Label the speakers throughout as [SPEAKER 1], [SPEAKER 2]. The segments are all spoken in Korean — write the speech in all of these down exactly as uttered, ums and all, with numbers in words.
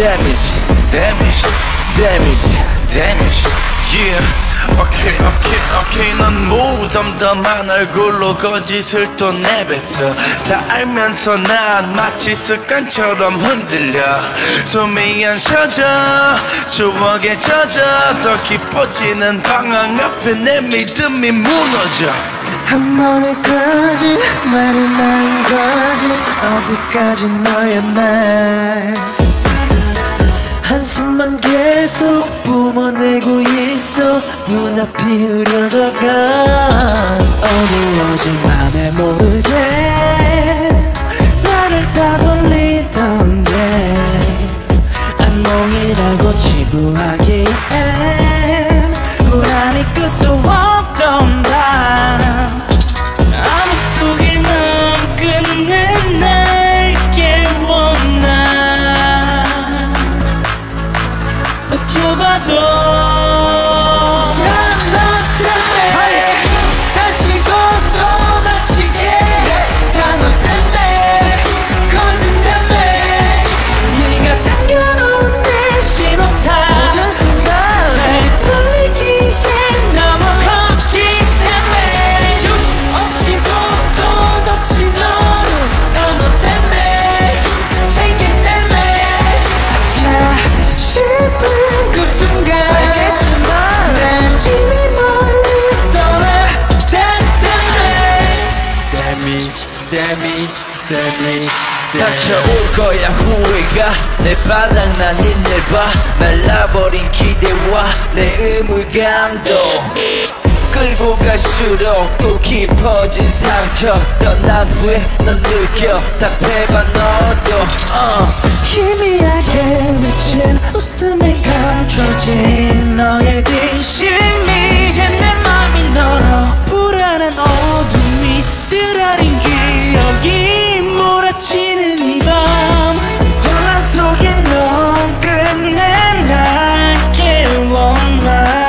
[SPEAKER 1] damage, damage, damage, damage. Yeah. 오케이 오케이 오케이 넌 무덤덤한 얼굴로 거짓을 또 내뱉어 다 알면서 난 마치 습관처럼 흔들려 숨이 안 쉬어져 추억에 젖어 더 깊어지는 방황 앞에 내 믿음이 무너져
[SPEAKER 2] 한 번의 거짓말이 난 거짓 어디까지 너였나 한숨만 계속 뿜어내고 있어 눈앞이 흐려져가 어두워진 맘에 모르게 나를 따돌리던데 악몽이라고 치부하기엔 불안이 끝도 없던 밤 암흑 속에 넌 끝내 날 깨웠나 어쩌봐도
[SPEAKER 1] damage, damage, 닥쳐올 거야 후회가 내 바닥난 있늘 봐 말라버린 기대와 내 의무감도 끌고 갈수록 또 깊어진 상처 떠난 후에 넌 느껴 답해봐 너도 uh.
[SPEAKER 2] 희미하게 비친 웃음에 감춰진 너의 진심이 이제 내 맘이 널어 불안한 어둠이 쓰라린 기억이 몰아치는 이 밤 혼란 속에 넌 끝내 날 깨웠나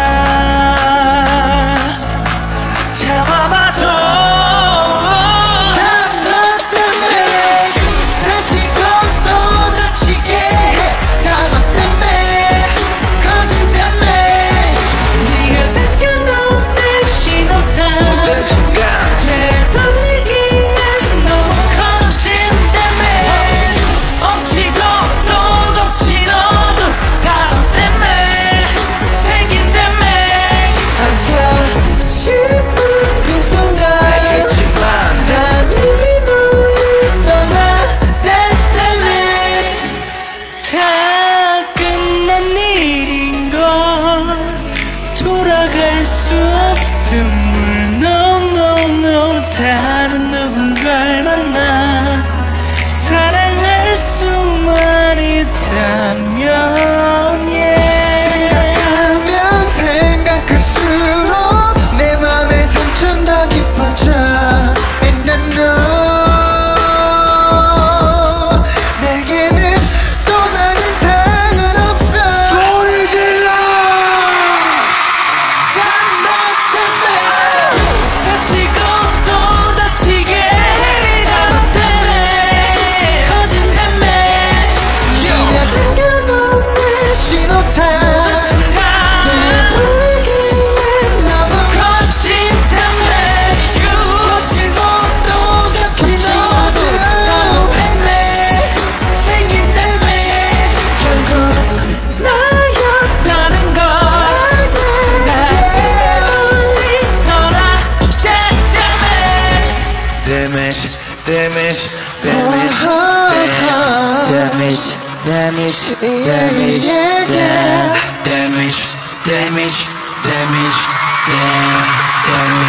[SPEAKER 2] 돌아갈 수 없음을 no no no 다른 누군가를 만나 사랑할 수만 있다면 yeah. 생각하면 생각할수록 내 맘의 상처는 더 깊어져 And I know 내게는 또 다른 사랑은 없어 소리 질러
[SPEAKER 1] damage, damage, damage, damage, damage, damage, damage, damage, damage, damage, damage.